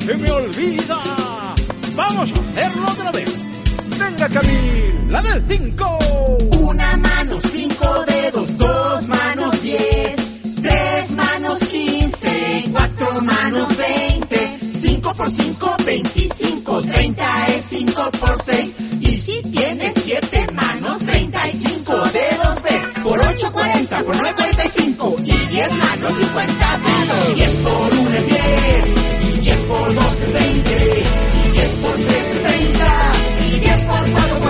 se me olvida. Vamos a hacerlo otra vez. Venga, Camil, la del 5. Una mano, 5 dedos, 2 manos, 10, 3 manos, 15, 4 manos, 20, 5 por 5, 25, 30 es 5 por 6. Y si tienes 7 manos, 35 dedos ves. Por 8, 40, por 9, 45. Y 10 manos, 50 dedos. 10 por 1 es 10. Y 10 por 2 es 20. Y 10 por 3 es 30. Y 10 por 4,